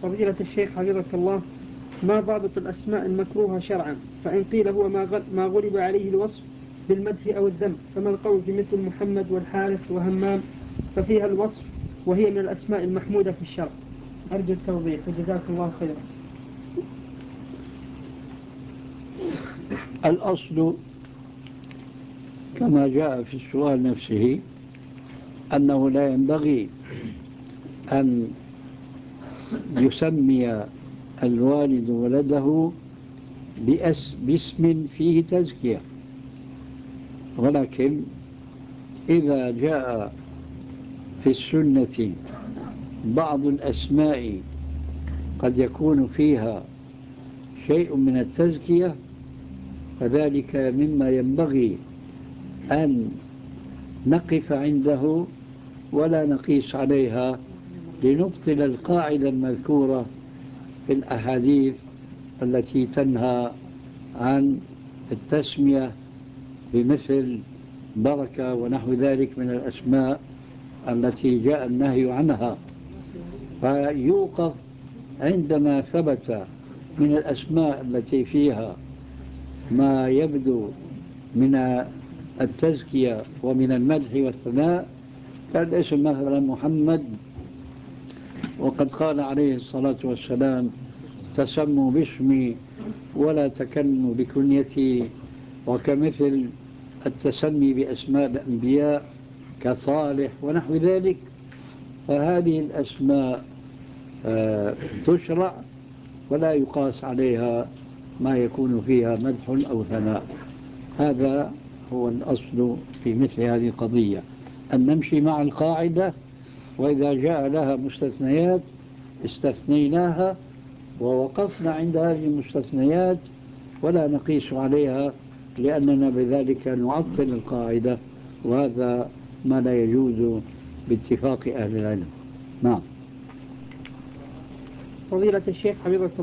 فضيلة الشيخ حفظك الله، ما ضابط الأسماء المكروهة شرعا؟ فإن قيل هو ما غلب عليه الوصف بالمدح أو الذم، فما القول في مثل محمد والحارث وهمام ففيها الوصف وهي من الأسماء المحمودة في الشرع؟ أرجو التوضيح وجزاك الله خيرا. الأصل كما جاء في السؤال نفسه أنه لا ينبغي أن يسمي الوالد ولده باسم فيه تزكية، ولكن إذا جاء في السنة بعض الأسماء قد يكون فيها شيء من التزكية فذلك مما ينبغي أن نقف عنده ولا نقيس عليها لنبطل القاعدة المذكورة في الأحاديث التي تنهى عن التسمية بمثل بركة ونحو ذلك من الأسماء التي جاء النهي عنها. فيوقف عندما ثبت من الأسماء التي فيها ما يبدو من التزكية ومن المدح والثناء، كالاسم مثلا محمد، وقد قال عليه الصلاة والسلام: تسموا باسمي ولا تكنوا بكنيتي، وكمثل التسمي بأسماء الأنبياء كصالح ونحو ذلك. فهذه الأسماء تشرع ولا يقاس عليها ما يكون فيها مدح أو ثناء. هذا هو الأصل في مثل هذه القضية، أن نمشي مع القاعدة، وإذا جاء لها مستثنيات استثنيناها ووقفنا عند هذه المستثنيات ولا نقيس عليها، لأننا بذلك نعطل القاعدة، وهذا ما لا يجوز باتفاق أهل العلم. نعم. فضيلة الشيخ حفظك